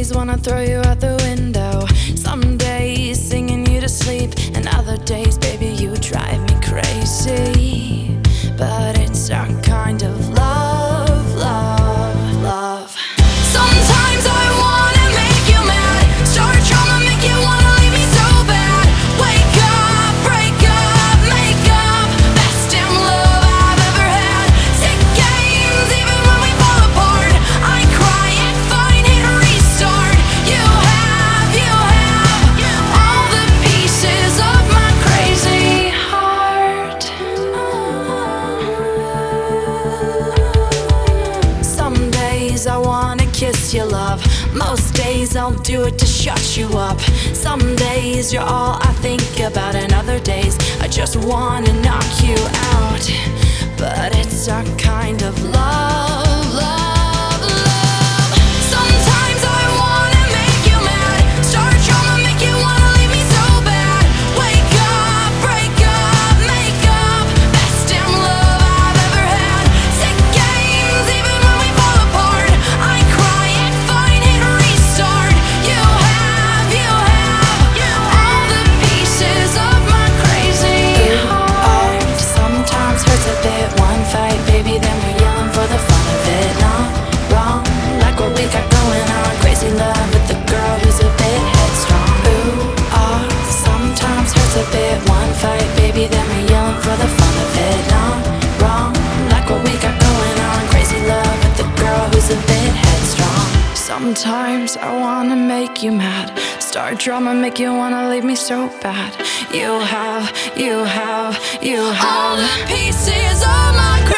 days wanna throw you out the window. Some days singing you to sleep, and other days, baby, you drive me crazy. But it's our kind of love, love, love. Sometimes I wanna make you mad, start drama, make you wanna leave me so bad. Wake up, break up, make up, best damn love I've ever had. Sick games, even when we fall apart. I cry and find it, restart. You have all the pieces of my crazy heart. Some days I wanna kiss your love. Most days I'll do it to shut you up. Some days you're all I think about, and other days I just wanna knock you out. But it's our kind of love, love, love. Sometimes I wanna make you mad, start drama, make you wanna leave me so bad. Wake up, break up, make up, best damn love I've ever had. Sick games, even when we fall apart. I cry and find it, restart. You have all the pieces of my crazy heart. Sometimes hurts a bit, one fight, baby, then we're yelling for the fun of it. Not wrong, like what we got going on. Crazy love with the girl who's a bit headstrong. Sometimes hurts a bit, one fight, baby, then we're yelling for the fun of it. Not wrong, like what we got going on. Crazy love with the girl who's a bit headstrong. Sometimes I wanna make you mad, start drama, make you wanna leave me so bad. You have all the pieces of my